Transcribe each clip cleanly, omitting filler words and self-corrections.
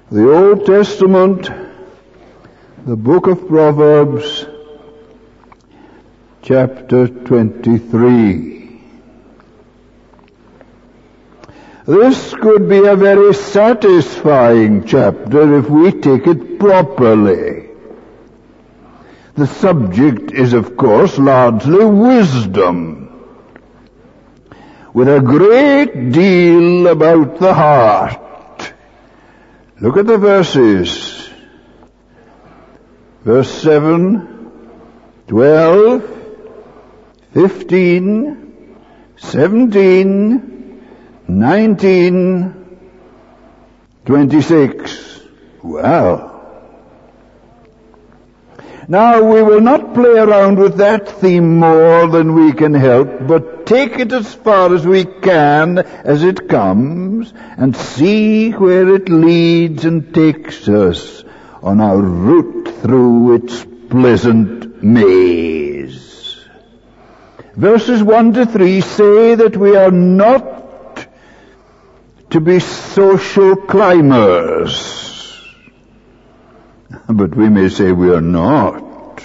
The Old Testament, the book of Proverbs, chapter 23. This could be a very satisfying chapter if we take it properly. The subject is, of course, largely wisdom, with a great deal about the heart. Look at the verses. Verse 7, 12, 15, 17, 19, 26. Well, now we will not play around with that theme more than we can help, but take it as far as we can as it comes and see where it leads and takes us on our route through its pleasant maze. Verses 1 to 3 say that we are not to be social climbers. But we may say we are not.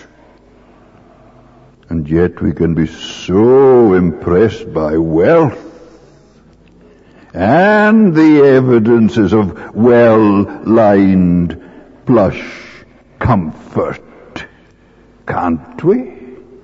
And yet we can be so impressed by wealth and the evidences of well-lined plush comfort, can't we?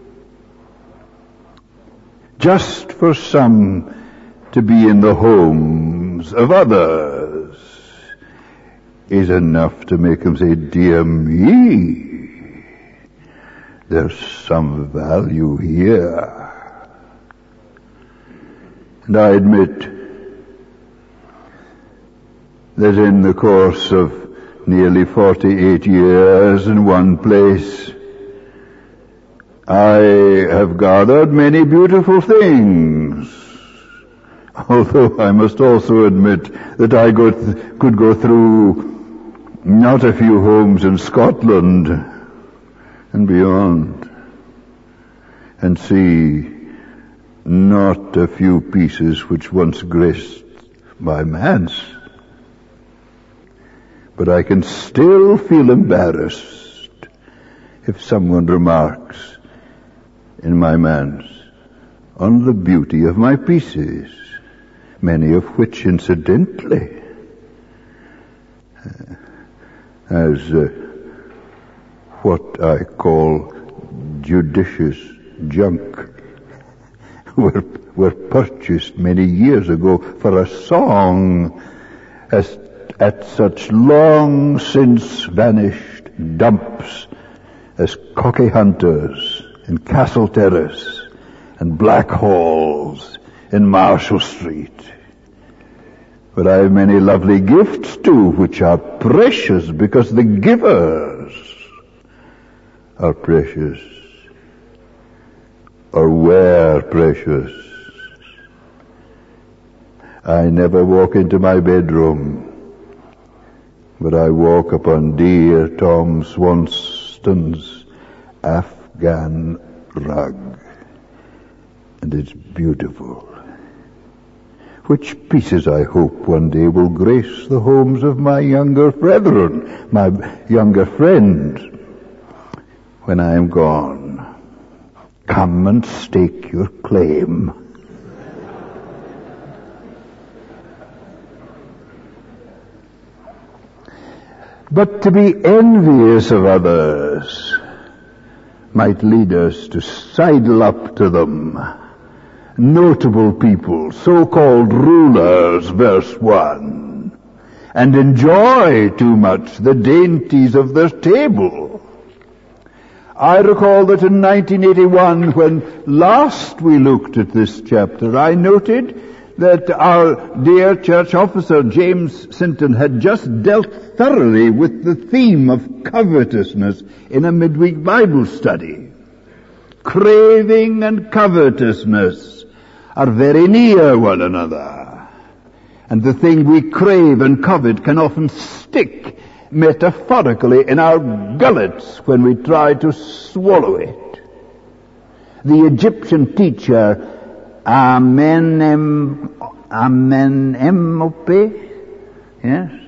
Just for some to be in the homes of others is enough to make him say, dear me, there's some value here. And I admit that in the course of nearly 48 years in one place, I have gathered many beautiful things. Although I must also admit that I could go through not a few homes in Scotland and beyond and see not a few pieces which once graced my manse. But I can still feel embarrassed if someone remarks in my manse on the beauty of my pieces, many of which incidentally as what I call judicious junk were purchased many years ago for a song at such long since vanished dumps as Cocky Hunters and Castle Terrace and Black Halls in Marshall Street. But I have many lovely gifts too, which are precious because the givers are precious, or were precious. I never walk into my bedroom, but I walk upon dear Tom Swanston's Afghan rug, and it's beautiful. Which pieces I hope one day will grace the homes of my younger brethren, my younger friends, when I am gone. Come and stake your claim. But to be envious of others might lead us to sidle up to them. Notable people, so-called rulers, verse 1, and enjoy too much the dainties of their table. I recall that in 1981, when last we looked at this chapter, I noted that our dear church officer, James Sinton, had just dealt thoroughly with the theme of covetousness in a midweek Bible study. Craving and covetousness are very near one another. And the thing we crave and covet can often stick metaphorically in our gullets when we try to swallow it. The Egyptian teacher, Amenemop, yes,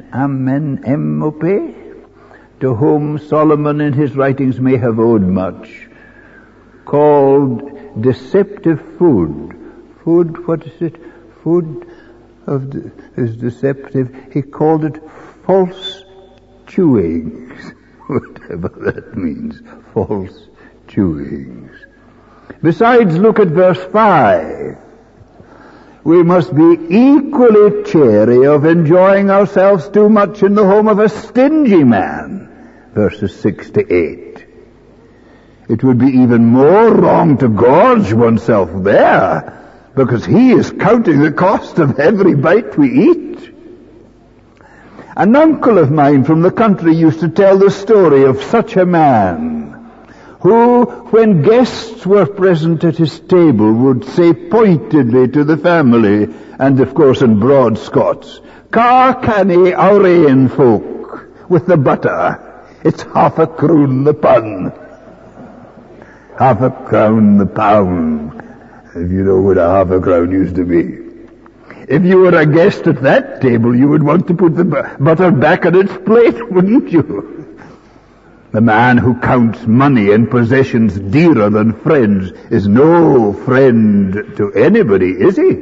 Amenemope, to whom Solomon in his writings may have owed much, called deceptive food. Food, what is it? Food is deceptive. He called it false chewings, whatever that means, false chewings. Besides, look at verse 5. We must be equally chary of enjoying ourselves too much in the home of a stingy man. Verses 6 to 8. It would be even more wrong to gorge oneself there, because he is counting the cost of every bite we eat. An uncle of mine from the country used to tell the story of such a man who, when guests were present at his table, would say pointedly to the family, and of course in broad Scots, "Car canny our ain folk with the butter. It's half a croon the pun." Half a crown the pound, if you know what a half a crown used to be. If you were a guest at that table, you would want to put the butter back on its plate, wouldn't you? The man who counts money and possessions dearer than friends is no friend to anybody, is he?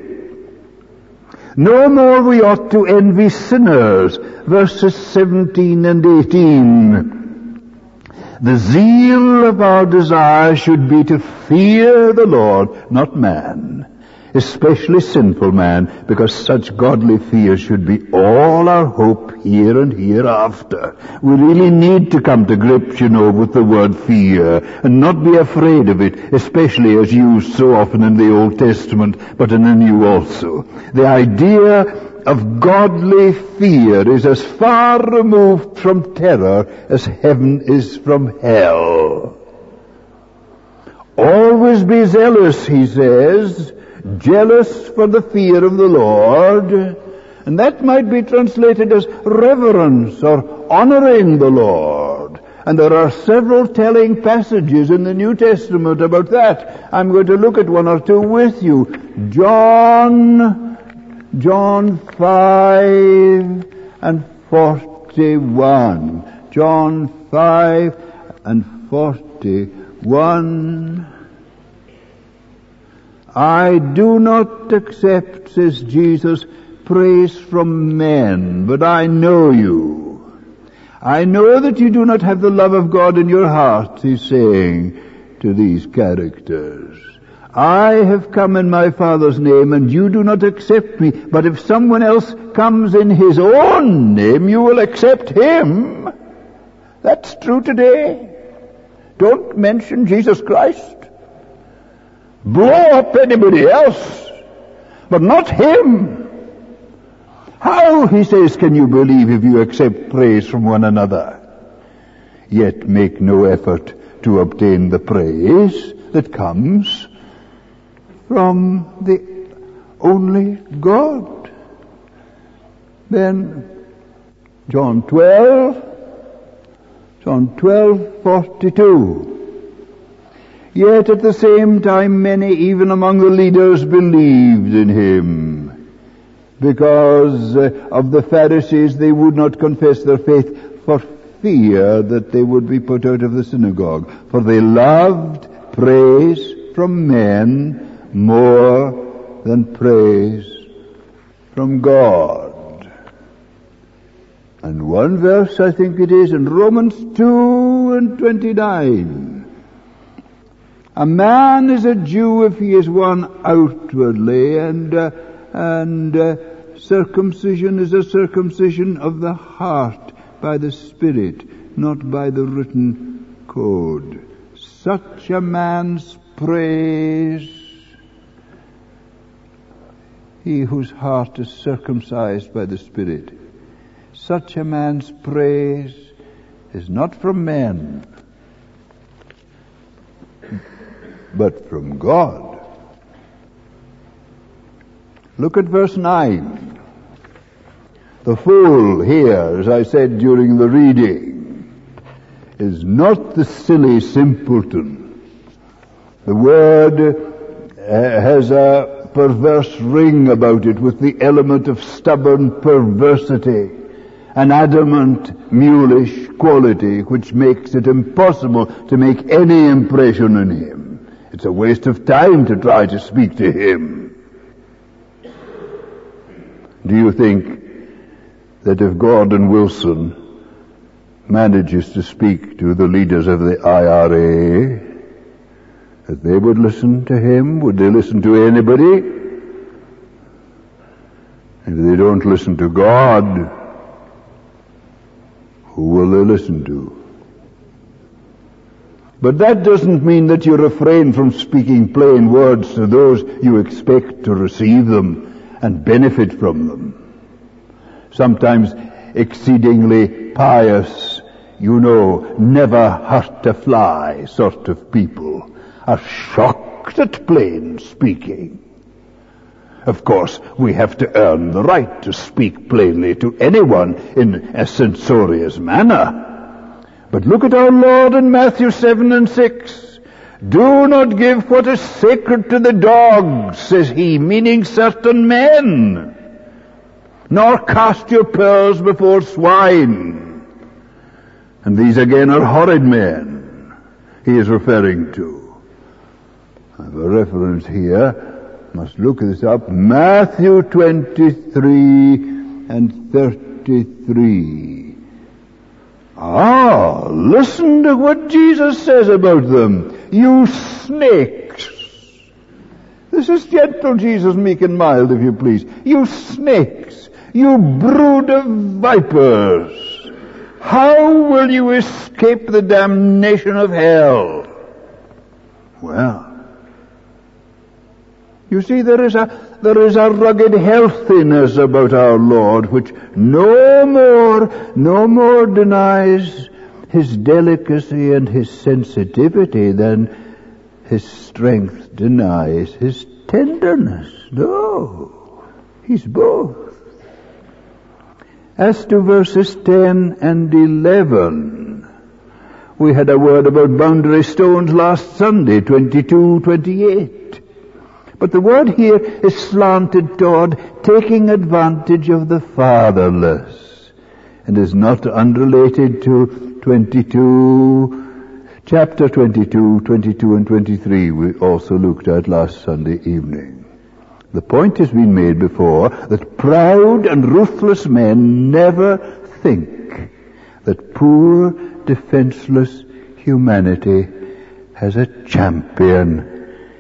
No more we ought to envy sinners, verses 17 and 18. The zeal of our desire should be to fear the Lord, not man, especially sinful man, because such godly fear should be all our hope here and hereafter. We really need to come to grips, with the word fear, and not be afraid of it, especially as used so often in the Old Testament, but in the New also. The idea of godly fear is as far removed from terror as heaven is from hell. Always be zealous, he says, jealous for the fear of the Lord, and that might be translated as reverence or honoring the Lord. And there are several telling passages in the New Testament about that. I'm going to look at one or two with you. John 5 and 41. John 5 and 41. I do not accept, says Jesus, praise from men, but I know you. I know that you do not have the love of God in your hearts, he's saying to these characters. I have come in my Father's name, and you do not accept me, but if someone else comes in his own name, you will accept him. That's true today. Don't mention Jesus Christ. Blow up anybody else, but not him. How, he says, can you believe if you accept praise from one another, yet make no effort to obtain the praise that comes from the only God? Then John 12:42. Yet at the same time many, even among the leaders, believed in him. Because of the Pharisees, they would not confess their faith for fear that they would be put out of the synagogue. For they loved praise from men more than praise from God. And one verse, I think it is, in Romans 2:29. A man is a Jew if he is one outwardly, and circumcision is a circumcision of the heart by the Spirit, not by the written code. Such a man's praise, he whose heart is circumcised by the Spirit, such a man's praise is not from men, but from God. Look at verse 9. The fool here, as I said during the reading, is not the silly simpleton. The word has a perverse ring about it with the element of stubborn perversity. an adamant, mulish quality which makes it impossible to make any impression on him. It's a waste of time to try to speak to him. Do you think that if Gordon Wilson manages to speak to the leaders of the IRA, that they would listen to him? Would they listen to anybody? If they don't listen to God, who will they listen to? But that doesn't mean that you refrain from speaking plain words to those you expect to receive them and benefit from them. Sometimes exceedingly pious, never hurt a fly sort of people are shocked at plain speaking. Of course, we have to earn the right to speak plainly to anyone in a censorious manner. But look at our Lord in Matthew 7 and 6. Do not give what is sacred to the dogs, says he, meaning certain men, nor cast your pearls before swine. And these again are horrid men he is referring to. I have a reference here. Must look this up. Matthew 23 and 33. Listen to what Jesus says about them. You snakes. This is gentle Jesus, meek and mild, if you please. You snakes. You brood of vipers. How will you escape the damnation of hell? Well, you see, there is a rugged healthiness about our Lord which no more denies his delicacy and his sensitivity than his strength denies his tenderness. No, he's both. As to verses 10 and 11, we had a word about boundary stones last Sunday, 22-28. But the word here is slanted toward taking advantage of the fatherless, and is not unrelated to chapter 22, 22 and 23 we also looked at last Sunday evening. The point has been made before that proud and ruthless men never think that poor, defenseless humanity has a champion,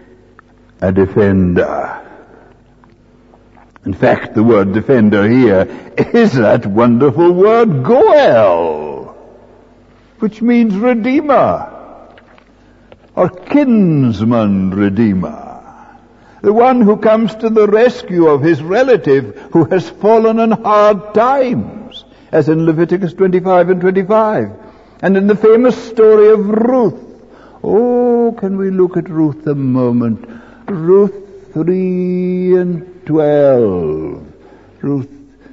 a defender. In fact, the word defender here is that wonderful word goel, which means redeemer, or kinsman redeemer. The one who comes to the rescue of his relative who has fallen in hard times, as in Leviticus 25 and 25, and in the famous story of Ruth. Oh, can we look at Ruth a moment? Ruth 3 and 12. Ruth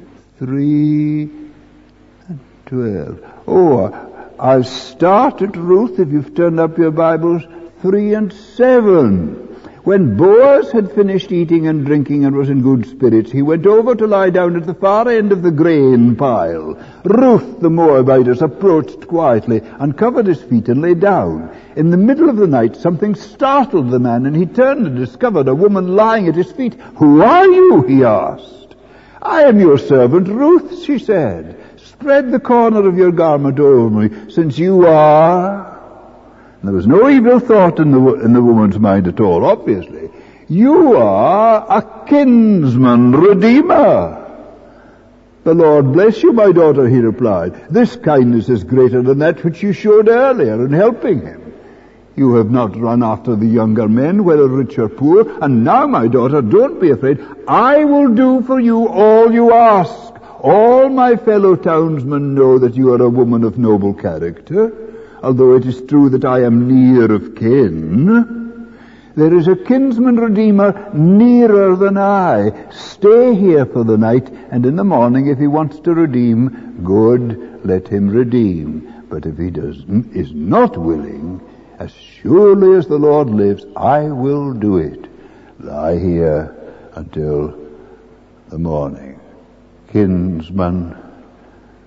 3 and 12. I'll start at Ruth, if you've turned up your Bibles, 3 and 7. When Boaz had finished eating and drinking and was in good spirits, he went over to lie down at the far end of the grain pile. Ruth the Moabitess approached quietly, uncovered his feet and lay down. In the middle of the night something startled the man, and he turned and discovered a woman lying at his feet. "Who are you?" he asked. "I am your servant Ruth," she said. "Spread the corner of your garment over me, since you are..." There was no evil thought in the woman's mind at all, obviously. "You are a kinsman redeemer." "The Lord bless you, my daughter," he replied. "This kindness is greater than that which you showed earlier in helping him. You have not run after the younger men, whether rich or poor. And now, my daughter, don't be afraid. I will do for you all you ask. All my fellow townsmen know that you are a woman of noble character. Although it is true that I am near of kin, there is a kinsman redeemer nearer than I. Stay here for the night, and in the morning, if he wants to redeem, good, let him redeem. But if he is not willing, as surely as the Lord lives, I will do it. Lie here until the morning." Kinsman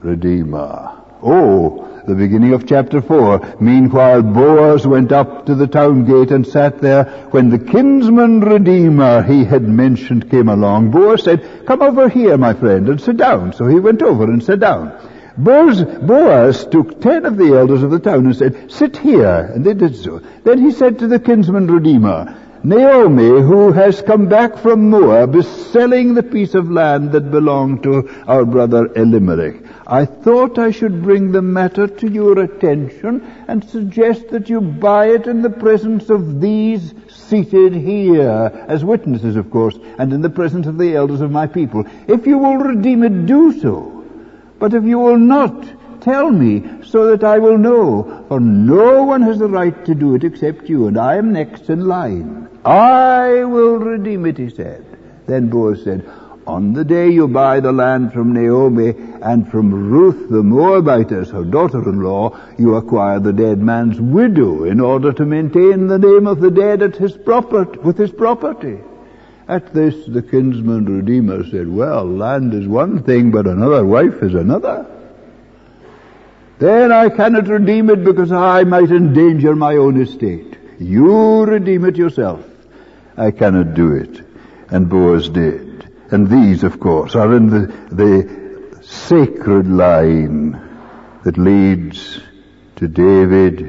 Redeemer. Oh, the beginning of chapter 4. Meanwhile, Boaz went up to the town gate and sat there. When the kinsman Redeemer he had mentioned came along, Boaz said, "Come over here, my friend, and sit down." So he went over and sat down. Boaz took 10 of the elders of the town and said, "Sit here," and they did so. Then he said to the kinsman Redeemer, "Naomi, who has come back from Moab, is selling the piece of land that belonged to our brother Elimelech. I thought I should bring the matter to your attention and suggest that you buy it in the presence of these seated here, as witnesses, of course, and in the presence of the elders of my people. If you will redeem it, do so. But if you will not, tell me, so that I will know, for no one has the right to do it except you, and I am next in line." "I will redeem it," he said. Then Boaz said, "On the day you buy the land from Naomi and from Ruth the Moabitess, her daughter-in-law, you acquire the dead man's widow in order to maintain the name of the dead with his property." At this, the kinsman Redeemer said, "Well, land is one thing, but another wife is another. Then I cannot redeem it because I might endanger my own estate. You redeem it yourself. I cannot do it." And Boaz did. And these, of course, are in the sacred line that leads to David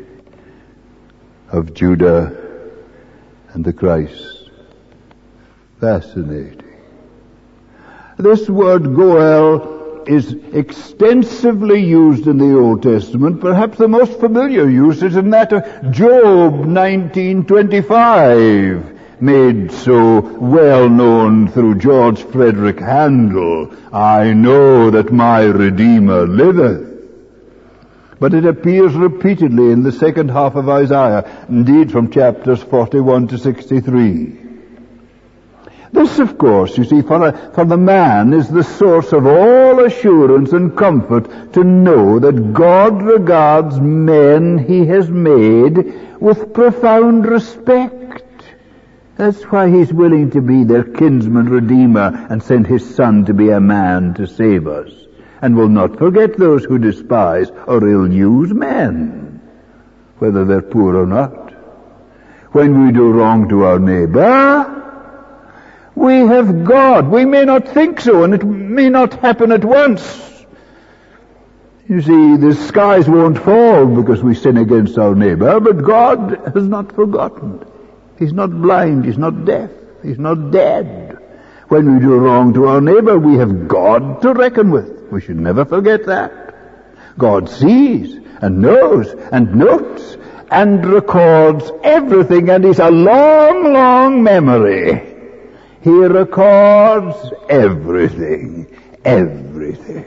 of Judah and the Christ. Fascinating. This word Goel is extensively used in the Old Testament. Perhaps the most familiar use is in that of Job 19:25, made so well known through George Frederick Handel. "I know that my Redeemer liveth." But it appears repeatedly in the second half of Isaiah, indeed from chapters 41 to 63. This, of course, you see, for the man is the source of all assurance and comfort to know that God regards men he has made with profound respect. That's why he's willing to be their kinsman redeemer and send his son to be a man to save us, and will not forget those who despise or ill-use men, whether they're poor or not. When we do wrong to our neighbor, we have God. We may not think so, and it may not happen at once. You see, the skies won't fall because we sin against our neighbor, but God has not forgotten. He's not blind, he's not deaf, he's not dead. When we do wrong to our neighbor, we have God to reckon with. We should never forget that. God sees and knows and notes and records everything, and he's a long, long memory. He records everything, everything.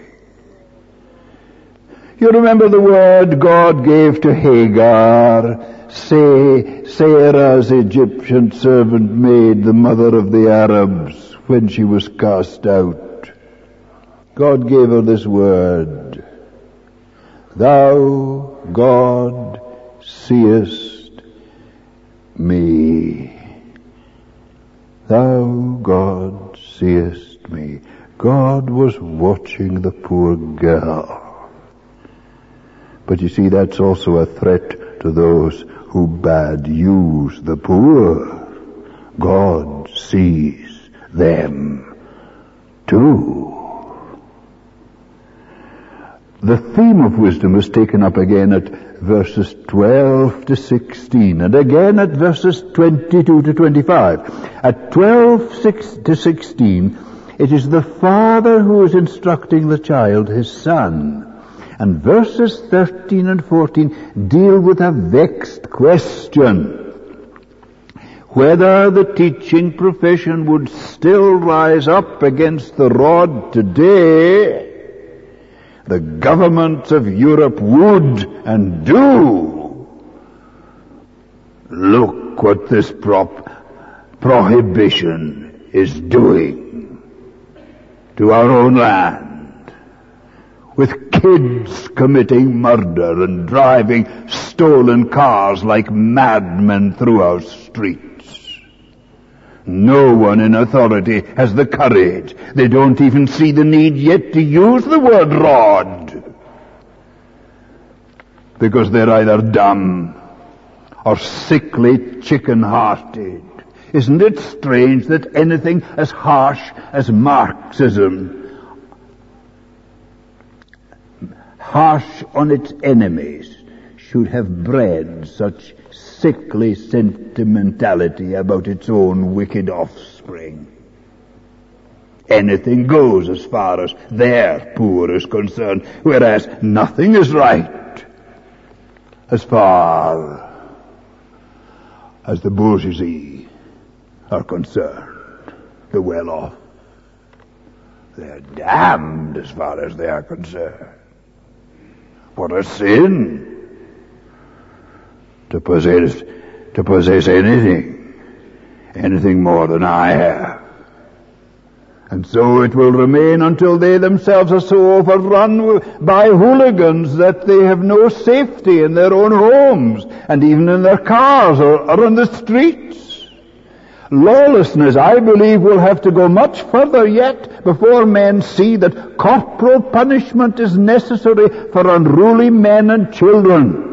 You remember the word God gave to Hagar, Sarah's Egyptian servant maid, the mother of the Arabs, when she was cast out. God gave her this word: "Thou, God, seest me. Thou, God, seest me." God was watching the poor girl. But you see, that's also a threat to those who bad use the poor. God sees them too. The theme of wisdom is taken up again at verses 12 to 16, and again at verses 22 to 25. At 12 to 16, it is the father who is instructing the child, his son. And verses 13 and 14 deal with a vexed question: whether the teaching profession would still rise up against the rod today. The governments of Europe would and do. Look what this prohibition is doing to our own land, with kids committing murder and driving stolen cars like madmen through our streets. No one in authority has the courage. They don't even see the need yet to use the word rod. Because they're either dumb or sickly chicken-hearted. Isn't it strange that anything as harsh as Marxism, harsh on its enemies, should have bred such sickly sentimentality about its own wicked offspring? Anything goes as far as their poor is concerned, whereas nothing is right as far as the bourgeoisie are concerned, the well-off. They're damned as far as they are concerned. What a sin to possess anything more than I have. And so it will remain until they themselves are so overrun by hooligans that they have no safety in their own homes, and even in their cars or on the streets. Lawlessness, I believe, will have to go much further yet before men see that corporal punishment is necessary for unruly men and children.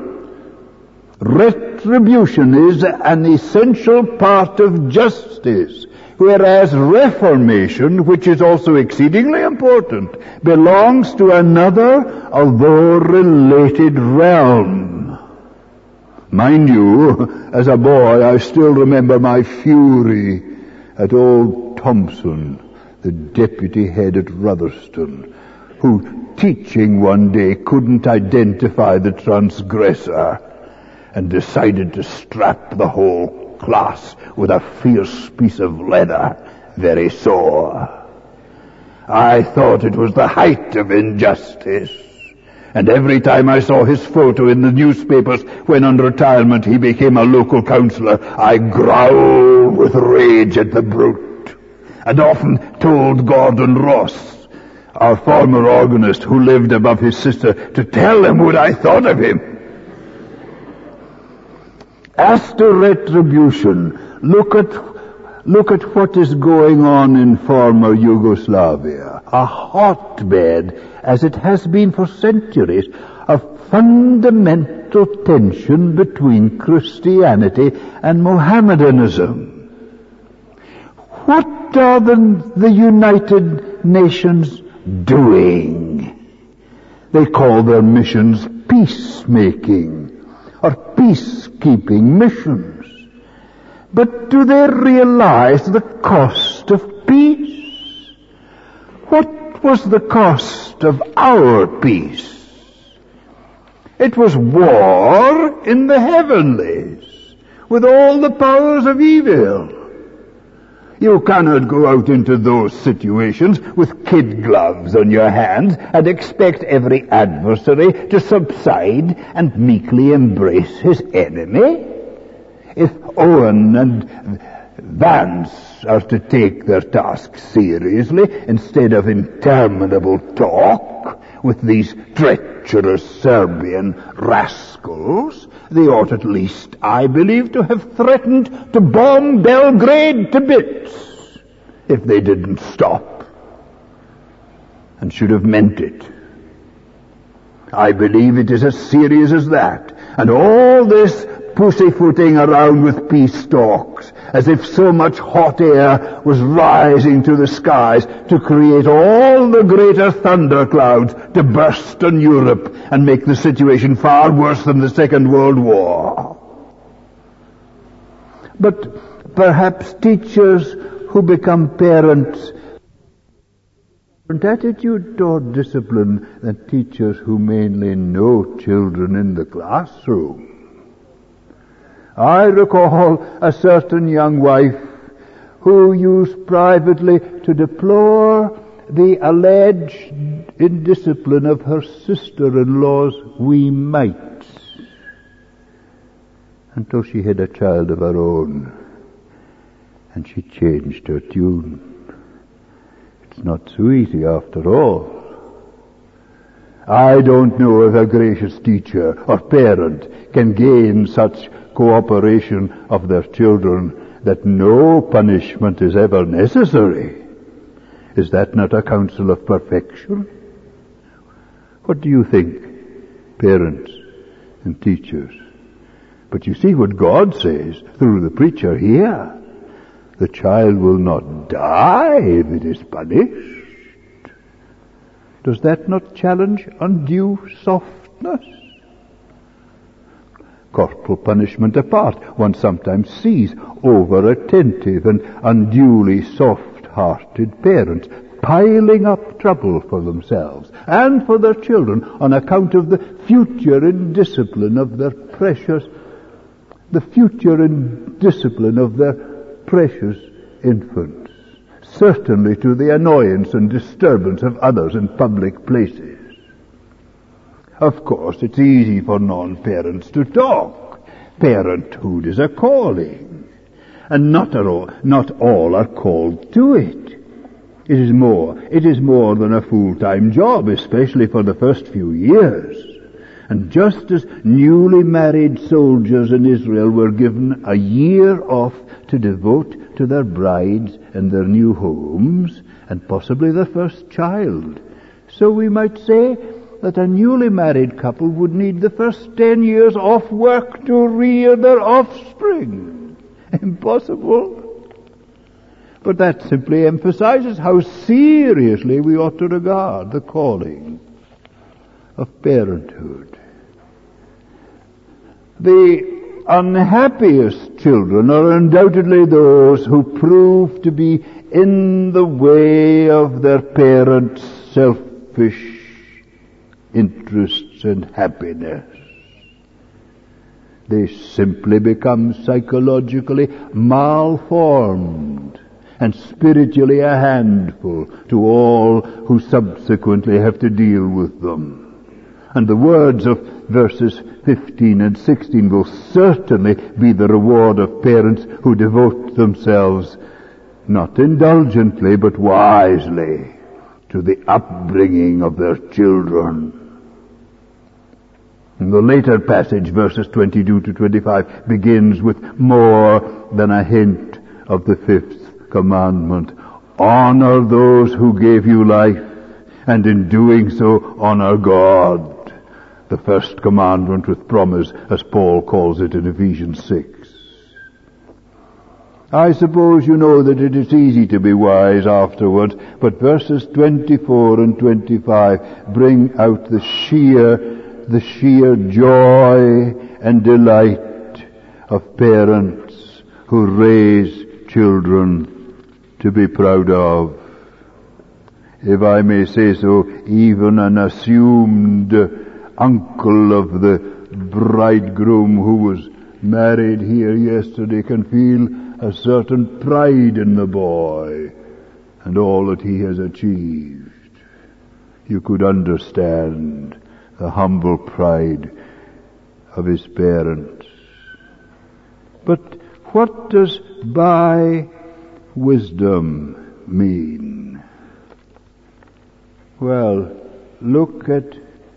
Retribution is an essential part of justice, whereas reformation, which is also exceedingly important, belongs to another, although related realm. Mind you, as a boy, I still remember my fury at old Thompson, the deputy head at Rotherston, who, teaching one day, couldn't identify the transgressor and decided to strap the whole class with a fierce piece of leather, very sore. I thought it was the height of injustice. And every time I saw his photo in the newspapers when on retirement he became a local councillor, I growled with rage at the brute, and often told Gordon Ross, our former organist who lived above his sister, to tell him what I thought of him. As to retribution, look at what is going on in former Yugoslavia, a hotbed, as it has been for centuries, of fundamental tension between Christianity and Mohammedanism. What are the United Nations doing? They call their missions peacemaking or peacekeeping missions. But do they realize the cost of peace? What was the cost of our peace? It was war in the heavenlies with all the powers of evil. You cannot go out into those situations with kid gloves on your hands and expect every adversary to subside and meekly embrace his enemy. If Owen and Vance are to take their task seriously instead of interminable talk with these treacherous Serbian rascals, they ought at least, I believe, to have threatened to bomb Belgrade to bits if they didn't stop, and should have meant it. I believe it is as serious as that, and all this pussyfooting around with peace talks, as if so much hot air was rising to the skies to create all the greater thunderclouds to burst on Europe and make the situation far worse than the Second World War. But perhaps teachers who become parents different attitude toward discipline than teachers who mainly know children in the classroom. I recall a certain young wife who used privately to deplore the alleged indiscipline of her sister-in-law's wee mites until she had a child of her own and she changed her tune. It's not so easy after all. I don't know if a gracious teacher or parent can gain such cooperation of their children that no punishment is ever necessary. Is that not a counsel of perfection? What do you think, parents and teachers? But you see what God says through the preacher here. The child will not die if it is punished. Does that not challenge undue softness? Corporal punishment apart, one sometimes sees over-attentive and unduly soft-hearted parents piling up trouble for themselves and for their children on account of the future indiscipline of their precious infants, certainly to the annoyance and disturbance of others in public places. Of course, it's easy for non-parents to talk. Parenthood is a calling, and not all are called to it. It is more than a full-time job, especially for the first few years. And just as newly married soldiers in Israel were given a year off to devote to their brides and their new homes, and possibly their first child, so we might say that a newly married couple would need the first 10 years off work to rear their offspring. Impossible. But that simply emphasizes how seriously we ought to regard the calling of parenthood. The unhappiest children are undoubtedly those who prove to be in the way of their parents' selfish interests and happiness. They simply become psychologically malformed and spiritually a handful to all who subsequently have to deal with them. And the words of verses 15 and 16 will certainly be the reward of parents who devote themselves not indulgently but wisely to the upbringing of their children. And the later passage, verses 22 to 25, begins with more than a hint of the fifth commandment. Honor those who gave you life, and in doing so, honor God. The first commandment with promise, as Paul calls it in Ephesians 6. I suppose you know that it is easy to be wise afterwards, but verses 24 and 25 bring out the sheer joy and delight of parents who raise children to be proud of. If I may say so, even an assumed uncle of the bridegroom who was married here yesterday can feel a certain pride in the boy and all that he has achieved. You could understand the humble pride of his parents. But what does by wisdom mean? Well, look at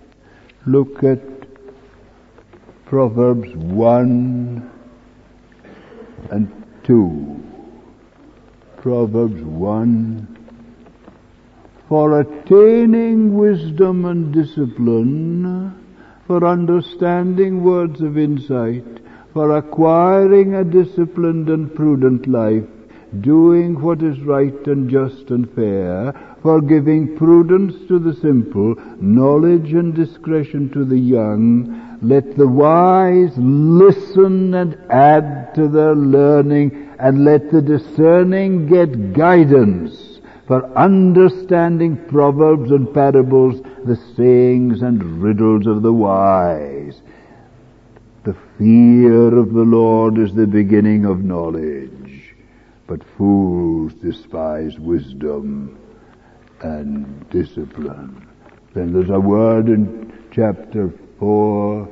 Proverbs 1 and 2. Proverbs 1. For attaining wisdom and discipline, for understanding words of insight, for acquiring a disciplined and prudent life, doing what is right and just and fair, for giving prudence to the simple, knowledge and discretion to the young, let the wise listen and add to their learning, and let the discerning get guidance. For understanding proverbs and parables, the sayings and riddles of the wise. The fear of the Lord is the beginning of knowledge, but fools despise wisdom and discipline. Then there's a word in chapter 4.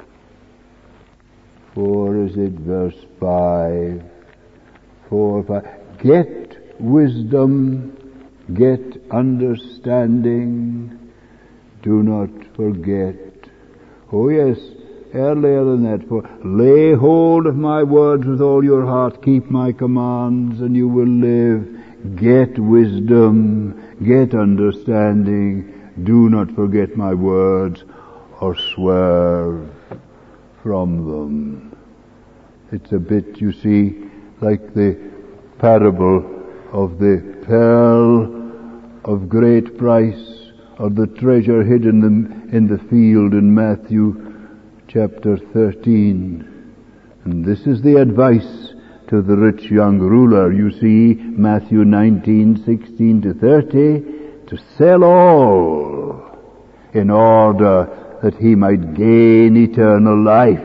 4, is it verse 5? 4, 5. Get wisdom, get understanding, do not forget. Oh yes, earlier than that, for lay hold of my words with all your heart, keep my commands, and you will live. Get wisdom, get understanding, do not forget my words, or swerve from them. It's a bit, you see, like the parable of the pearl of great price, or the treasure hidden in the field in Matthew chapter 13. And this is the advice to the rich young ruler. You see, Matthew 19:16-30, to sell all in order that he might gain eternal life.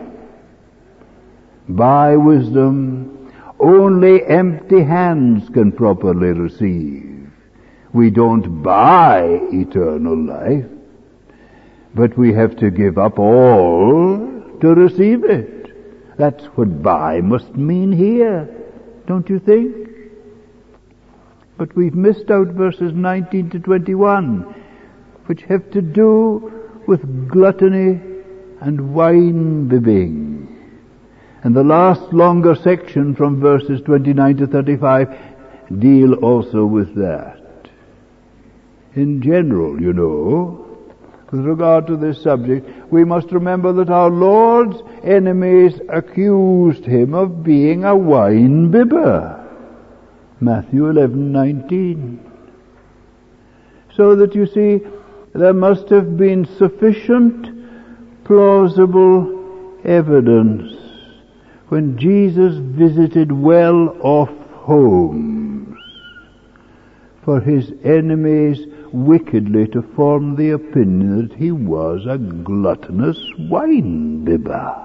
By wisdom, only empty hands can properly receive. We don't buy eternal life, but we have to give up all to receive it. That's what buy must mean here, don't you think? But we've missed out verses 19-21, which have to do with gluttony and wine-bibbing. And the last longer section from verses 29-35 deal also with that. In general, you know, with regard to this subject, we must remember that our Lord's enemies accused him of being a wine-bibber. Matthew 11:19. So that, you see, there must have been sufficient plausible evidence when Jesus visited well-off homes for his enemies wickedly to form the opinion that he was a gluttonous wine-bibber.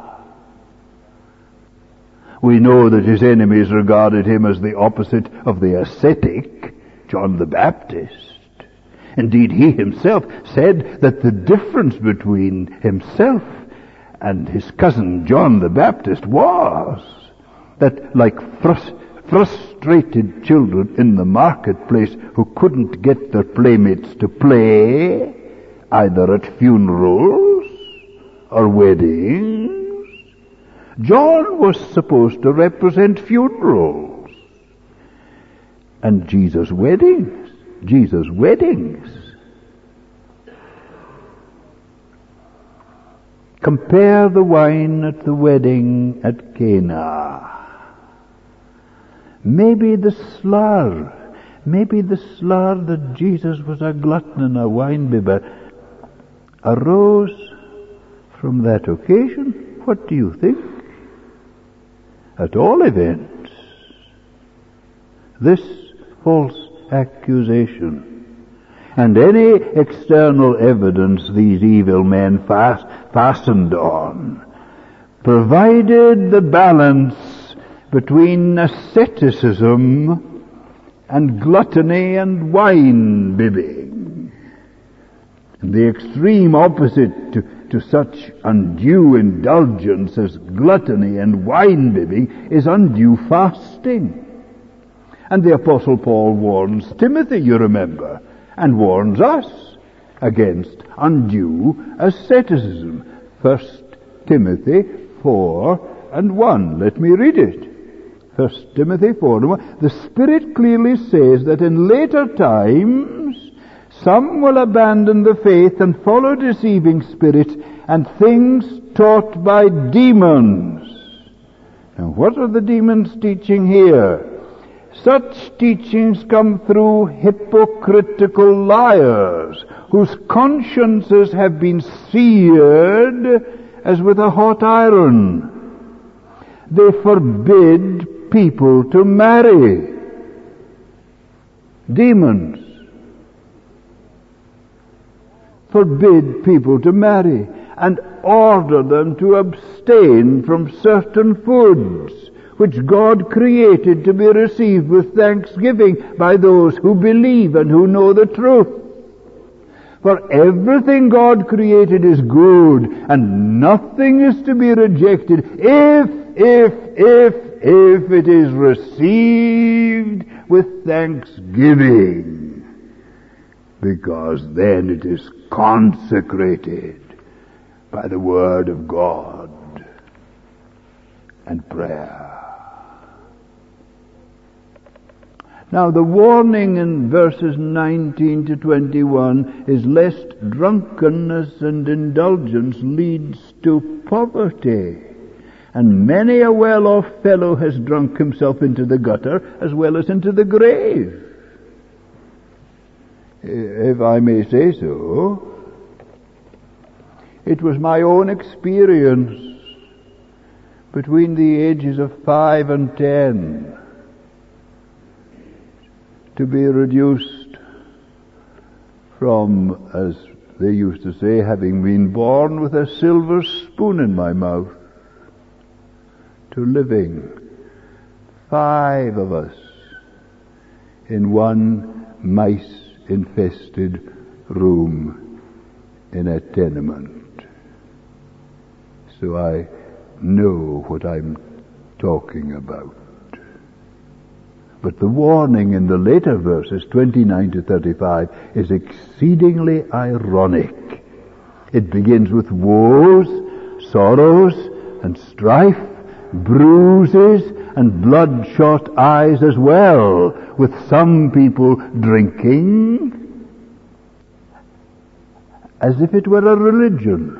We know that his enemies regarded him as the opposite of the ascetic, John the Baptist. Indeed, he himself said that the difference between himself and his cousin John the Baptist was that, like frustrated children in the marketplace who couldn't get their playmates to play, either at funerals or weddings, John was supposed to represent funerals and Jesus' weddings. Compare the wine at the wedding at Cana. Maybe the slur that Jesus was a glutton and a wine-bibber arose from that occasion. What do you think? At all events, this false accusation and any external evidence these evil men fastened on provided the balance between asceticism and gluttony and wine-bibbing. And the extreme opposite to such undue indulgence as gluttony and wine-bibbing is undue fasting. And the Apostle Paul warns Timothy, you remember, and warns us against undue asceticism. 1 Timothy 4:1. Let me read it. 1 Timothy 4:1. The Spirit clearly says that in later times some will abandon the faith and follow deceiving spirits and things taught by demons. Now, what are the demons teaching here? Such teachings come through hypocritical liars whose consciences have been seared as with a hot iron. They forbid people to marry. Demons forbid people to marry and order them to abstain from certain foods which God created to be received with thanksgiving by those who believe and who know the truth. For everything God created is good, and nothing is to be rejected if it is received with thanksgiving, because then it is consecrated by the Word of God. and prayer. Now the warning in verses 19 to 21 is lest drunkenness and indulgence leads to poverty. And many a well-off fellow has drunk himself into the gutter as well as into the grave. If I may say so, it was my own experience between the ages of 5 and 10 to be reduced from, as they used to say, having been born with a silver spoon in my mouth, to living, 5 of us, in one mice-infested room in a tenement. So I know what I'm talking about. But the warning in the later verses, 29 to 35, is exceedingly ironic. It begins with woes, sorrows, and strife, bruises, and bloodshot eyes as well, with some people drinking as if it were a religion.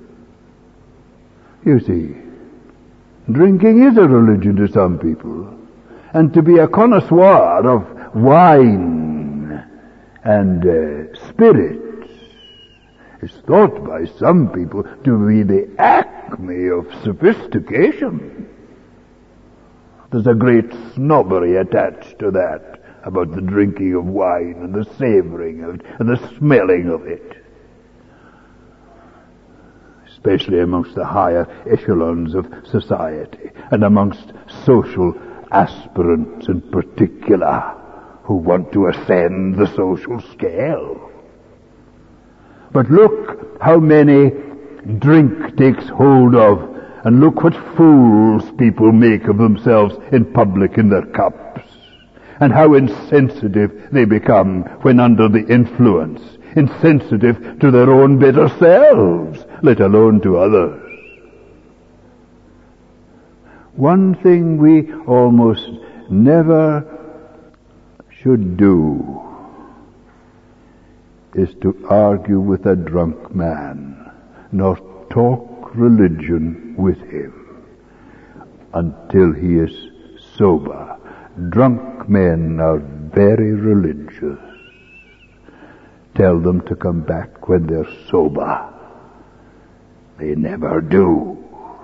You see, drinking is a religion to some people. And to be a connoisseur of wine and spirits is thought by some people to be the acme of sophistication. There's a great snobbery attached to that, about the drinking of wine and the savoring of it and the smelling of it, especially amongst the higher echelons of society and amongst social aspirants in particular who want to ascend the social scale. But look how many drink takes hold of, and look what fools people make of themselves in public in their cups, and how insensitive they become when under the influence, insensitive to their own better selves, let alone to others. One thing we almost never should do is to argue with a drunk man, nor talk religion with him until he is sober. Drunk men are very religious. Tell them to come back when they're sober. They never do.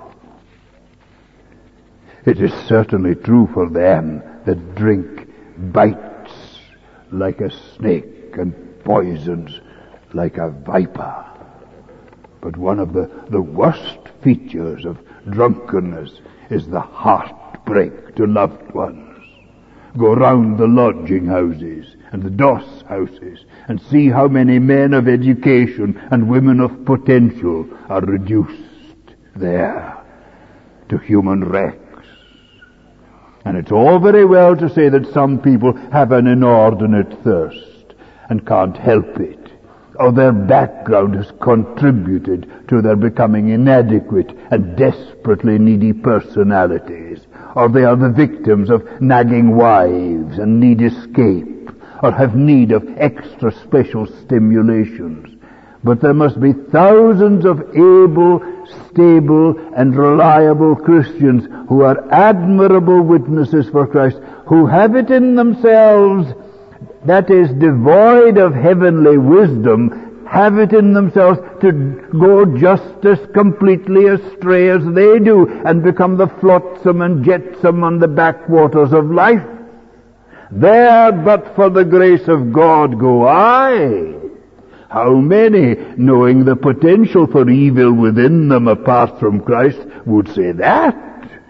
It is certainly true for them that drink bites like a snake and poisons like a viper. But one of the worst features of drunkenness is the heartbreak to loved ones. Go round the lodging houses and the doss houses and see how many men of education and women of potential are reduced there to human wrecks. And it's all very well to say that some people have an inordinate thirst and can't help it, or their background has contributed to their becoming inadequate and desperately needy personalities, or they are the victims of nagging wives and need escape, or have need of extra special stimulations. But there must be thousands of able, stable, and reliable Christians who are admirable witnesses for Christ, who have it in themselves, that is, devoid of heavenly wisdom, have it in themselves to go just as completely astray as they do and become the flotsam and jetsam on the backwaters of life. There, but for the grace of God, go I. How many, knowing the potential for evil within them apart from Christ, would say that?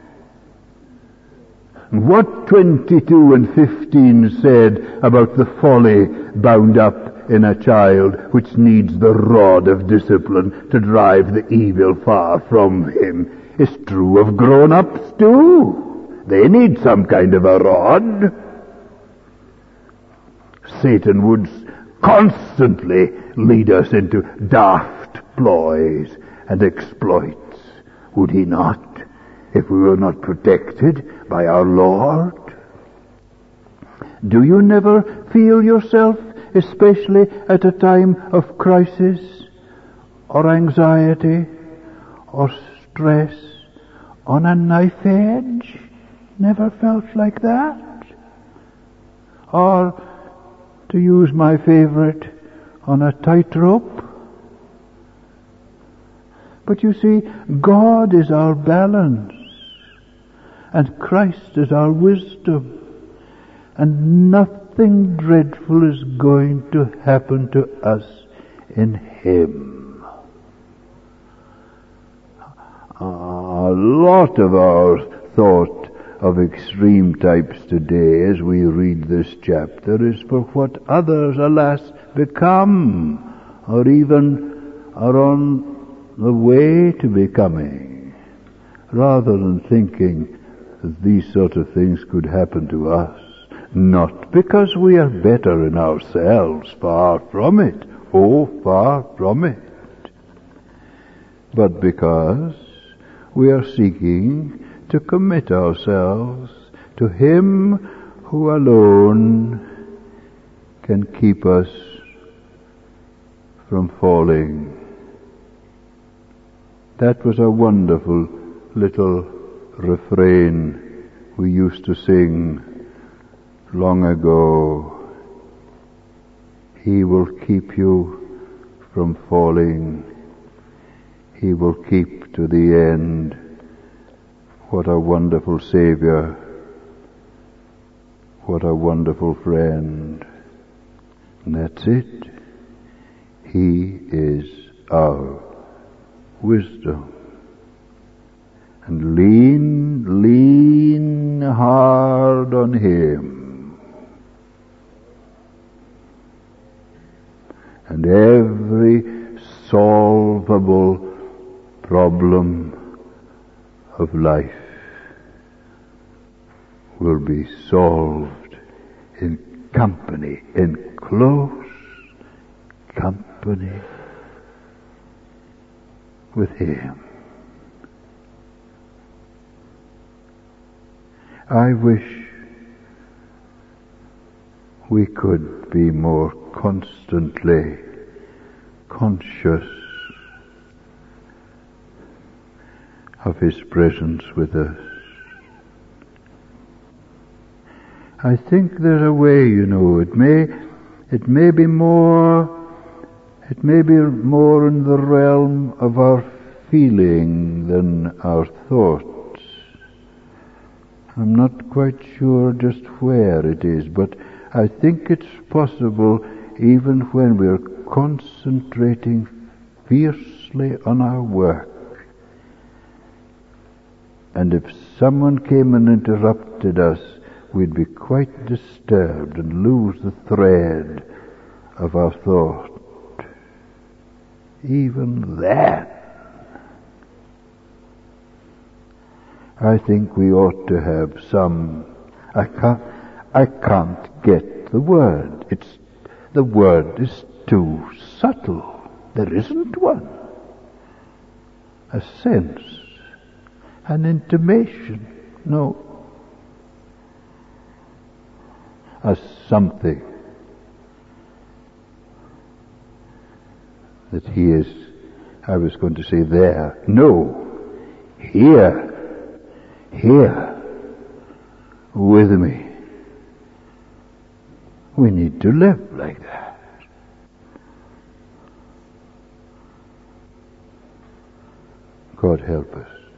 What 22 and 15 said about the folly bound up in a child which needs the rod of discipline to drive the evil far from him is true of grown-ups too. They need some kind of a rod. Satan would constantly lead us into daft ploys and exploits, would he not? if we were not protected by our Lord? Do you never feel yourself, especially at a time of crisis, or anxiety, or stress, on a knife edge? Never felt like that? Or, to use my favorite, on a tightrope? But you see, God is our balance, and Christ is our wisdom, and nothing dreadful is going to happen to us in Him. A lot of our thought of extreme types today as we read this chapter is for what others, alas, become, or even are on the way to becoming, rather than thinking that these sort of things could happen to us. Not because we are better in ourselves, far from it, far from it, but because we are seeking to commit ourselves to Him who alone can keep us from falling. That was a wonderful little refrain we used to sing long ago. He will keep you from falling. He will keep to the end. What a wonderful Saviour. What a wonderful friend. And that's it. He is our wisdom. And lean hard on Him. And every solvable problem of life will be solved in company, in close company with Him. I wish we could be more constantly conscious of His presence with us. I think there's a way, it may be more in the realm of our feeling than our thoughts. I'm not quite sure just where it is, but I think it's possible even when we're concentrating fiercely on our work. And if someone came and interrupted us, we'd be quite disturbed and lose the thread of our thought. Even that, I think we ought to have some. I can't get the word. The word is too subtle. There isn't one. A sense, an intimation, no. A something that He is, I was going to say there, no, here with me. We need to live like that. God help us.